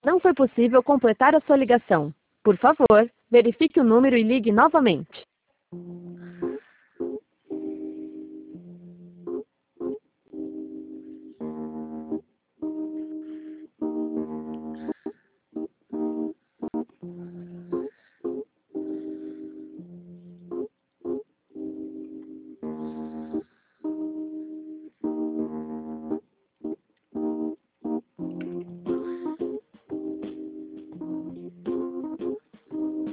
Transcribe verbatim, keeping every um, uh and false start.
Não foi possível completar a sua ligação. Por favor, verifique o número e ligue novamente.